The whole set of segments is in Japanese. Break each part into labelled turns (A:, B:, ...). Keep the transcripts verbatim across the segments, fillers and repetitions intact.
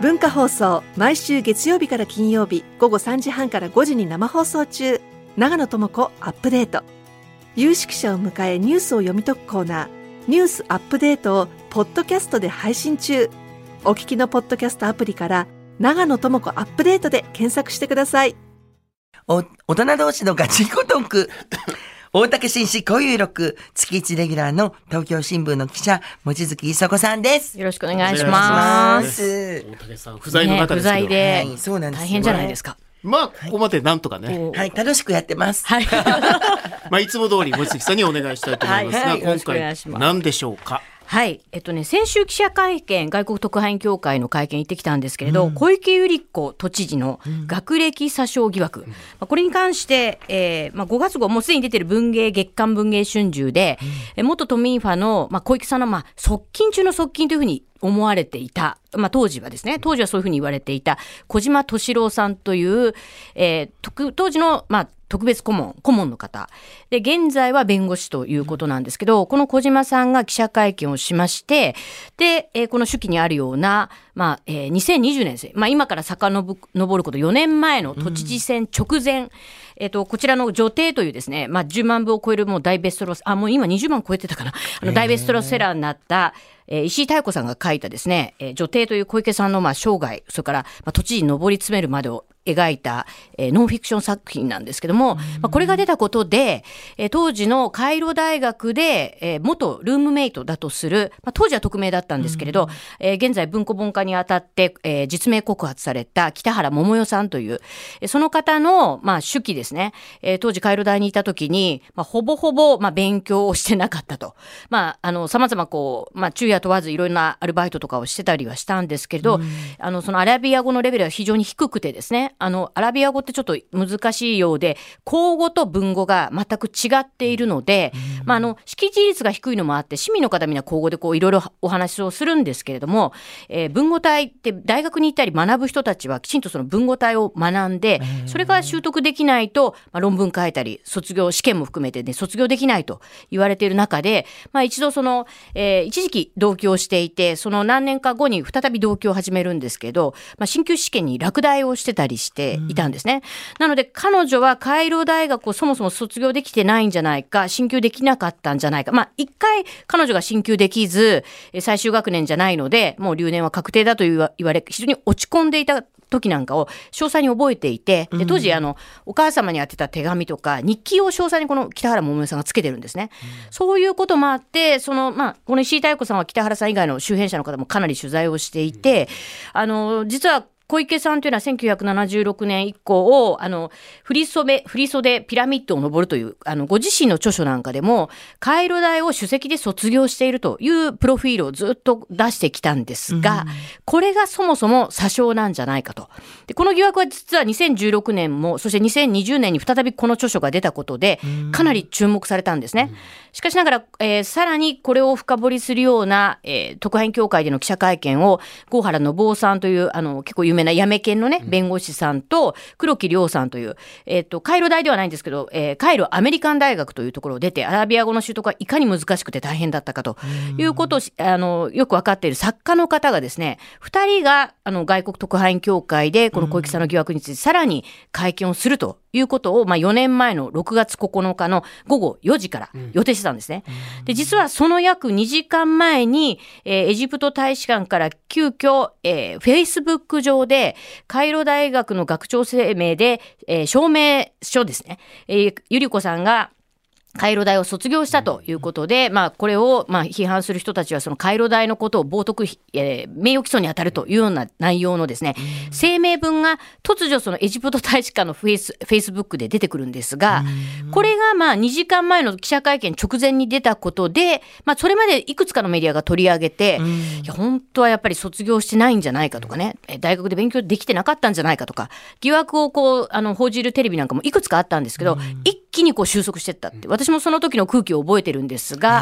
A: 文化放送、毎週月曜日から金曜日午後さんじはんからごじに生放送中。長野智子アップデート。有識者を迎えニュースを読み解くコーナー、ニュースアップデートをポッドキャストで配信中。お聞きのポッドキャストアプリから長野智子アップデートで検索してください。
B: お大人同士のガチンコトーク大竹紳士交友録、月いちレギュラーの東京新聞の記者望月磯子さんです。
C: よろしくお願いします。
D: 大竹さん不在の中ですけど、
C: ね、不在で、
B: はい、そうなんですよ。
C: 大変じゃないですか。
D: まあここまでなんとかね、
B: はい、楽しくやってます。
C: はい。
D: まあいつも通り望月さんにお願いしたいと思いますが、
C: はい、
D: 今回何でしょうか。
C: はい、えっとね、先週記者会見、外国特派員協会の会見行ってきたんですけれど、うん、小池百合子都知事の学歴詐称疑惑、うん、まあ、これに関して、えーまあ、ごがつ号もうすでに出てる文芸月刊文芸春秋で、うん、元都民ファの、まあ、小池さんの、まあ、側近中の側近というふうに思われていた、まあ、当時はですね、当時はそういうふうに言われていた小島敏郎さんという、えー、当時の、まあ、特別顧問、顧問の方で、現在は弁護士ということなんですけど、この小島さんが記者会見をしまして、で、えー、この手記にあるような、まあえー、にせんにじゅうねんです、まあ、今から遡ることよねんまえの都知事選直前、うん、えー、とこちらの女帝というですね、まあ、じゅうまんぶを超えるもう大ベストロあもう今にじゅうまん超えてたかな、あの大ベストセラーになった、えー、石井妙子さんが書いたですね、えー、女帝という小池さんのまあ生涯、それから、まあ、都知事に上り詰めるまでを描いた、えー、ノンフィクション作品なんですけども、まあ、これが出たことで、えー、当時のカイロ大学で、えー、元ルームメイトだとする、まあ、当時は匿名だったんですけれど、えー、現在文庫本化にあたって、えー、実名告発された北原桃代さんという、えー、その方の、まあ、手記ですね、えー、当時カイロ大にいた時に、まあ、ほぼほぼ、まあ、勉強をしてなかったと、まあ、あの様々こう、まあ、昼夜問わずいろんなアルバイトとかをしてたりはしたんですけれど、あのそのアラビア語のレベルは非常に低くてですね、あのアラビア語ってちょっと難しいようで、口語と文語が全く違っているので、うん、まあ、あの識字率が低いのもあって、市民の方みんな口語でこういろいろお話をするんですけれども、えー、文語体って大学に行ったり学ぶ人たちはきちんとその文語体を学んで、それが習得できないと、まあ、論文書いたり卒業試験も含めて、ね、卒業できないと言われている中で、まあ、一度その、えー、一時期同居をしていて、その何年か後に再び同居を始めるんですけど、まあ、進級試験に落第をしてたりしていたんですね、うん、なので彼女はカイロ大学をそもそも卒業できてないんじゃないか、進級できなかったんじゃないか、まあ一回彼女が進級できず最終学年じゃないのでもう留年は確定だと言われ、非常に落ち込んでいた時なんかを詳細に覚えていて、で当時あのお母様に宛てた手紙とか日記を詳細にこの北原桃代さんがつけてるんですね、うん、そういうこともあって、その、まあ、この石井妙子さんは北原さん以外の周辺者の方もかなり取材をしていて、あの実は小池さんというのはせんきゅうひゃくななじゅうろくねん以降、あの振り袖、振り袖ピラミッドを登るというあのご自身の著書なんかでもカイロ大を首席で卒業しているというプロフィールをずっと出してきたんですが、うん、これがそもそも詐称なんじゃないかと。でこの疑惑は実はにせんじゅうろくねんも、そしてにせんにじゅうねんに再びこの著書が出たことでかなり注目されたんですね、うん、しかしながら、えー、さらにこれを深掘りするような、えー、特派員協会での記者会見を郷原信夫さんというあの結構有名なやめ県のね弁護士さんと黒木亮さんという、えー、とカイロ大ではないんですけど、えー、カイロアメリカン大学というところを出て、アラビア語の習得がいかに難しくて大変だったかということをあのよく分かっている作家の方がですね、ふたりがあの外国特派員協会でこの小池さんの疑惑についてさらに会見をするということを、まあ、よねんまえのろくがつここのかのごごよじから予定してたんですね、うん、で実はその約にじかんまえに、えー、エジプト大使館から急遽、えー、フェイスブック上でカイロ大学の学長声明で、えー、証明書ですね、えー、ゆり子さんがカイロ大を卒業したということで、まあ、これをまあ批判する人たちはそのカイロ大のことを冒涜、えー、名誉毀損に当たるというような内容のですね、声明文が突如そのエジプト大使館のフェイス、フェイスブックで出てくるんですが、これがまあにじかんまえの記者会見直前に出たことで、まあ、それまでいくつかのメディアが取り上げて、いや本当はやっぱり卒業してないんじゃないかとかね、大学で勉強できてなかったんじゃないかとか、疑惑をこうあの報じるテレビなんかもいくつかあったんですけど、一気にこう収束していったって、私もその時の空気を覚えてるんですが、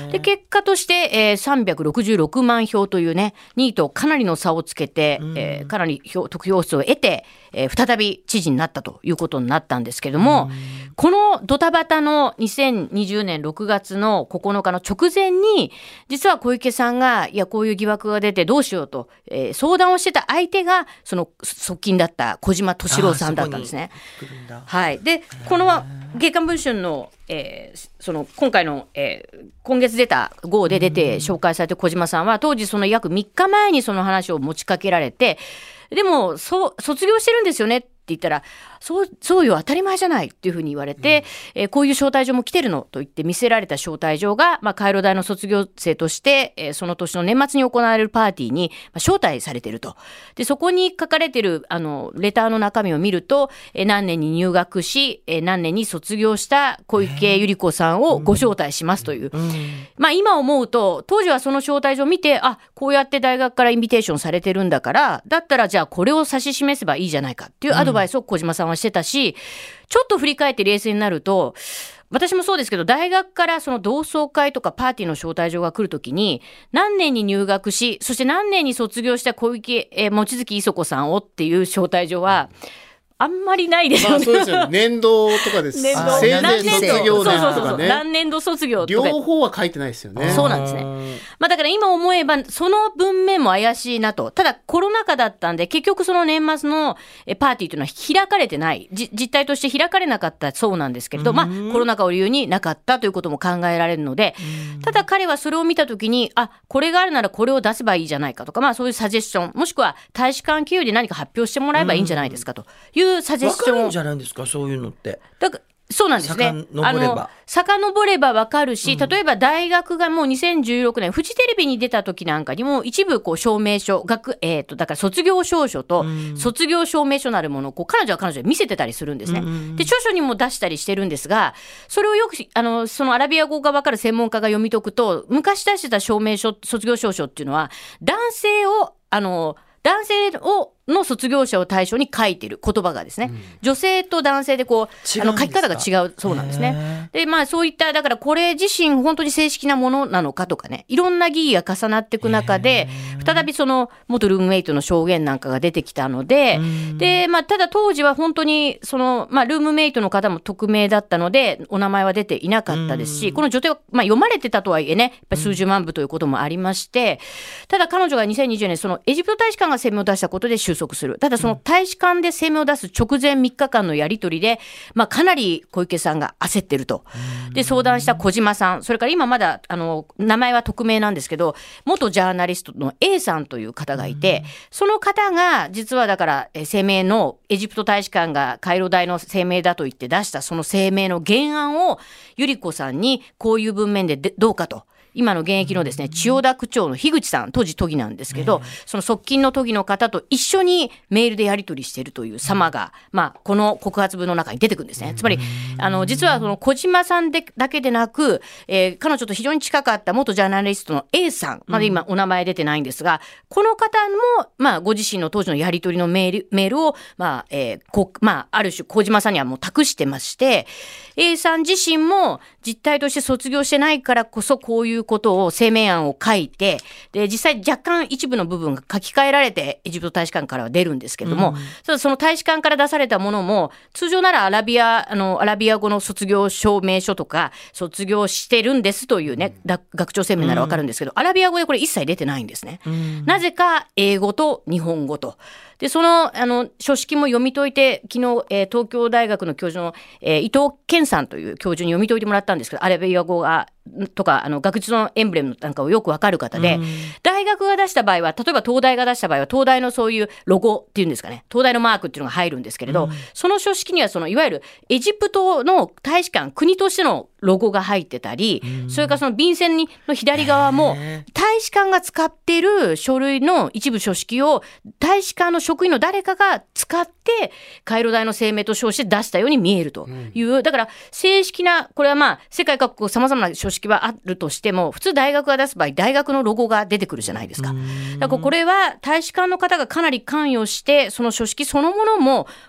C: で結果として、えー、さんびゃくろくじゅうろくまんひょうというねにいとかなりの差をつけて、えー、かなり票得票数を得て、えー、再び知事になったということになったんですけども、このドタバタのにせんにじゅうねんろくがつのここのかの直前に実は小池さんがいやこういう疑惑が出てどうしようと、えー、相談をしてた相手がその側近だった小島敏郎さんだったんですね。はい、でこの月刊文春の、えー、その今回の、えー、今月出た号で出て紹介されて小島さんは当時その約みっかまえにその話を持ちかけられて、でもそう卒業してるんですよねって言ったらそう、そうよ当たり前じゃないっていうふうに言われて、うんえー、こういう招待状も来てるのと言って見せられた招待状が、まあ、カイロ大の卒業生として、えー、その年の年末に行われるパーティーに、まあ、招待されてると。でそこに書かれてるあのレターの中身を見ると、えー、何年に入学し、えー、何年に卒業した小池百合子さんをご招待しますという、うんうんまあ、今思うと当時はその招待状を見てあこうやって大学からインビテーションされてるんだからだったらじゃあこれを指し示せばいいじゃないかっていうアドバイスを小島さんはしてたし、うん、ちょっと振り返って冷静になると私もそうですけど大学からその同窓会とかパーティーの招待状が来るときに何年に入学しそして何年に卒業した小池、えー、望月磯子さんをっていう招待状はあんまりないですよね。
D: まあ、そうですよね。年度とかです。
C: 年度
D: せいぜい卒業年とかね。
C: そうそうそうそう。何年度卒業とか。
D: 両方は書いてないですよね。
C: そうなんですね。まあだから今思えばその文面も怪しいなと。ただコロナ禍だったんで結局その年末のパーティーというのは開かれてない。じ実態として開かれなかったそうなんですけれど、まあコロナ禍を理由になかったということも考えられるので、ただ彼はそれを見たときにあこれがあるならこれを出せばいいじゃないかとか、まあそういうサジェスションもしくは大使館経由で何か発表してもらえばいいんじゃないですかというサジェスション。
B: じゃないですかそういうのって
C: だからそうなんですね。
B: 遡れば
C: 遡れば分かるし、例えば大学がもうにせんじゅうろくねんフジテレビに出た時なんかにも一部こう証明書学、えー、とだから卒業証書と卒業証明書なるものをこう彼女は彼女で見せてたりするんですね。で著書にも出したりしてるんですがそれをよくあのそのアラビア語が分かる専門家が読み解くと昔出してた証明書卒業証書っていうのは男性をあの男性をの卒業者を対象に書いてる言葉がですね、うん、女性と男性でこうあの書き方が違うそうなんですね。でまあそういっただからこれ自身本当に正式なものなのかとかねいろんな疑義が重なっていく中で再びその元ルームメイトの証言なんかが出てきたので、でまあただ当時は本当にそのまあルームメイトの方も匿名だったのでお名前は出ていなかったですし、この女性はまあ読まれてたとはいえねやっぱり数十万部ということもありまして、ただ彼女がにせんにじゅうねんそのエジプト大使館が声明を出したことで収束する。ただその大使館で声明を出す直前みっかかんのやり取りで、まあ、かなり小池さんが焦ってると。で相談した小島さんそれから今まだあの名前は匿名なんですけど元ジャーナリストの A さんという方がいて、その方が実はだから声明のエジプト大使館がカイロ大の声明だと言って出したその声明の原案を百合子さんにこういう文面でどうかと。今の現役のですね千代田区長の樋口さん当時都議なんですけど、その側近の都議の方と一緒にメールでやり取りしているという様が、まあ、この告発文の中に出てくるんですね。つまりあの実はその小島さんでだけでなく、えー、彼女と非常に近かった元ジャーナリストの A さんまで今お名前出てないんですが、この方も、まあ、ご自身の当時のやり取りのメール、メールを、まあえーこまあ、ある種小島さんにはもう託してまして、 A さん自身も実態として卒業してないからこそこういうことを声明案を書いて、で実際若干一部の部分が書き換えられてエジプト大使館からは出るんですけれども、うん、ただその大使館から出されたものも通常ならアラビアあのアラビア語の卒業証明書とか卒業してるんですというね、うん、学長声明ならわかるんですけど、うん、アラビア語でこれ一切出てないんですね、うん、なぜか英語と日本語と。でそのあの書式も読み解いて昨日、えー、東京大学の教授の、えー、伊藤健さんという教授に読み解いてもらったんですけど、アラビア語がとかあの学術のエンブレムなんかをよくわかる方で、うん、大学が出した場合は例えば東大が出した場合は東大のそういうロゴっていうんですかね、東大のマークっていうのが入るんですけれど、うん、その書式にはそのいわゆるエジプトの大使館国としてのロゴが入ってたり、うん、それからその便箋にの左側も大使館が使っている書類の一部書式を大使館の職員の誰かが使ってカイロ大の声明と称して出したように見えるという、うん、だから正式なこれはまあ世界各国さまざまな書式はあるとしても普通大学が出す場合大学のロゴが出てくるじゃないですか。だからこれは大使館の方がかなり関与してその書式そのものも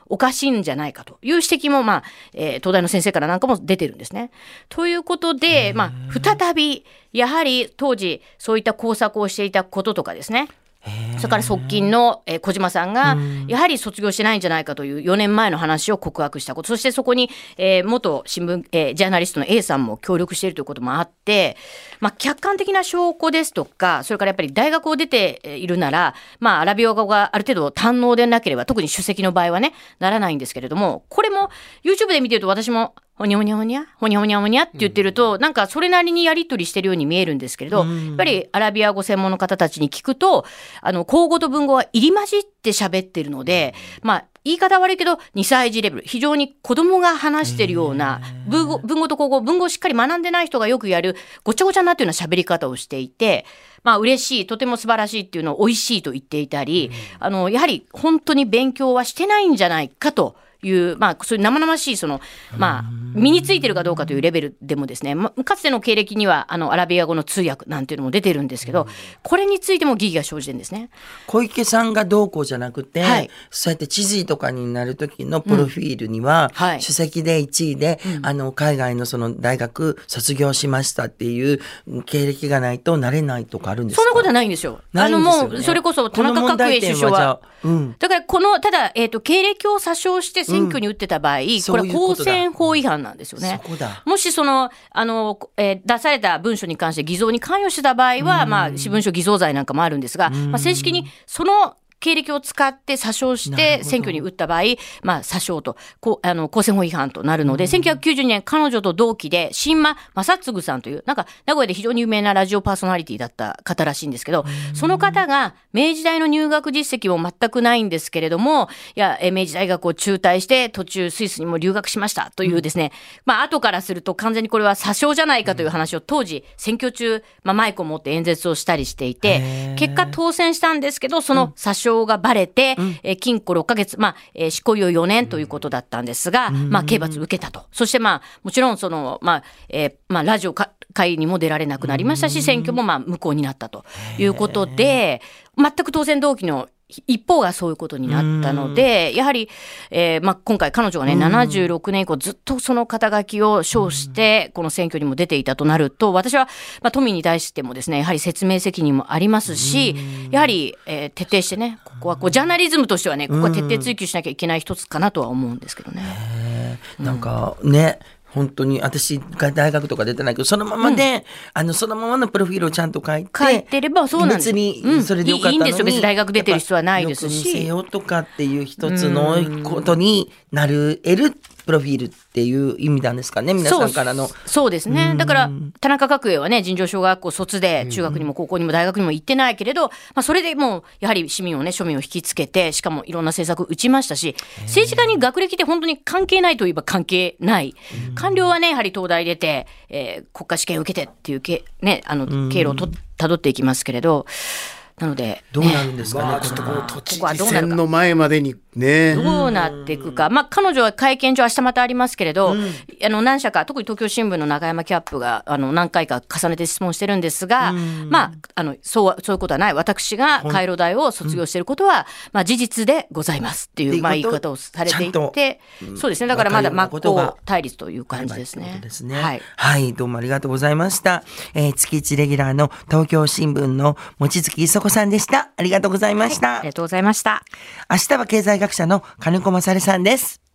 C: おかしいんじゃないかという指摘も、まあえー、東大の先生からなんかも出てるんですね。ということで、まあ、再びやはり当時そういった工作をしていたこととかですね、それから側近の、えー、小島さんがやはり卒業してないんじゃないかというよねんまえの話を告白したこと、そしてそこに、えー、元新聞、えー、ジャーナリストの A さんも協力しているということもあって、まあ、客観的な証拠ですとか、それからやっぱり大学を出ているなら、まあ、アラビア語がある程度堪能でなければ、特に首席の場合はねならないんですけれども、これも YouTube で見てると私もほにゃほにゃほにゃほにゃほにゃほにゃって言ってると、なんかそれなりにやり取りしてるように見えるんですけれど、やっぱりアラビア語専門の方たちに聞くと、あの口語と文語は入り混じって喋ってるので、まあ言い方悪いけどにさい児レベル、非常に子供が話してるような文語、文語と口語、文語をしっかり学んでない人がよくやるごちゃごちゃになってるような喋り方をしていて、まあ嬉しい、とても素晴らしいっていうのを美味しいと言っていたり、あのやはり本当に勉強はしてないんじゃないかという、まあ、そういう生々しいその、まあ、身についてるかどうかというレベルでもですね、ま、かつての経歴にはあのアラビア語の通訳なんていうのも出てるんですけど、これについても疑義が生じてるんですね。
B: 小池さんがどうこうじゃなくて、
C: はい、
B: そうやって知事とかになる時のプロフィールには、うんはい、首席でいちいで、うん、あの海外のその大学卒業しましたっていう経歴がないとなれないとかあるんですか？
C: そんなことはないんですよ。
B: ないんですよね。
C: あのもうそれこそ田中角栄首相は、うん、だからこのただ、えーと、経歴を詐称して選挙に打ってた場合、うん、これは公選法違反なんですよね。
B: そこだ。
C: もしその、あの、えー、出された文書に関して偽造に関与してた場合は、まあ、私文書偽造罪なんかもあるんですが、まあ、正式にその経歴を使って詐称して選挙に打った場合、まあ、詐称とこうあの公選法違反となるので、せんきゅうひゃくきゅうじゅうにねん彼女と同期で新間正嗣さんというなんか名古屋で非常に有名なラジオパーソナリティだった方らしいんですけど、その方が明治大の入学実績も全くないんですけれども、いや明治大学を中退して途中スイスにも留学しましたというですね、まあ後からすると完全にこれは詐称じゃないかという話を当時選挙中、まあ、マイクを持って演説をしたりしていて、結果当選したんですけど、その詐称がバレて、うんえー、禁錮ろっかげつ、まあえー、執行猶予よねんということだったんですが、うんまあ、刑罰受けたと。そしてまあもちろんその、まあえーまあ、ラジオ会にも出られなくなりましたし、選挙もまあ無効になったということで、全く当選動機の一方がそういうことになったので、やはり、えーまあ、今回彼女がねななじゅうろくねん以降ずっとその肩書きを称してこの選挙にも出ていたとなると、私は、まあ、都民に対してもですねやはり説明責任もありますし、やはり、えー、徹底してね、ここはこうジャーナリズムとしてはねここは徹底追求しなきゃいけない一つかなとは思うんですけどね。
B: なんかね、本当に私が大学とか出てないけどそのままで、うん、あのそのままのプロフィールをちゃんと書いて
C: 書いてればそうなんです。
B: 別にそれでよかったのに、うん、いいんですよ。別に
C: 大学出てる必要はないですし、
B: よく見せようとかっていう一つのことになる得るプロフィールっていう意味なんですかね、皆さんからの。
C: そう、そうですね。だから田中角栄はね尋常小学校卒で中学にも高校にも大学にも行ってないけれど、まあ、それでもうやはり市民をね庶民を引きつけて、しかもいろんな政策を打ちましたし、政治家に学歴って本当に関係ないといえば関係ない。官僚はねやはり東大出て、えー、国家試験を受けてっていうけ、ね、あの経路をとたどっていきますけれど、なので
B: どうなるんですかね、
D: まあ、ちょっとこの都知事選の前までにね
C: どうなっていくか、まあ、彼女は会見上明日またありますけれど、うん、あの何社か特に東京新聞の中山キャップがあの何回か重ねて質問してるんですが、うん、まあ、あのそうそういうことはない、私がカイロ大を卒業していることは、うんまあ、事実でございますっていう、まあ、言い方をされていて、そうですね、だからまだ真っ向対立という感じですね。
B: ですね、はい、はい、どうもありがとうございました。えー、月いちレギュラーの東京新聞の望月磯子さんでした。ありがとうございました。
C: はい、ありがとうございました。
B: 明日は経済学者の金子勝さんです。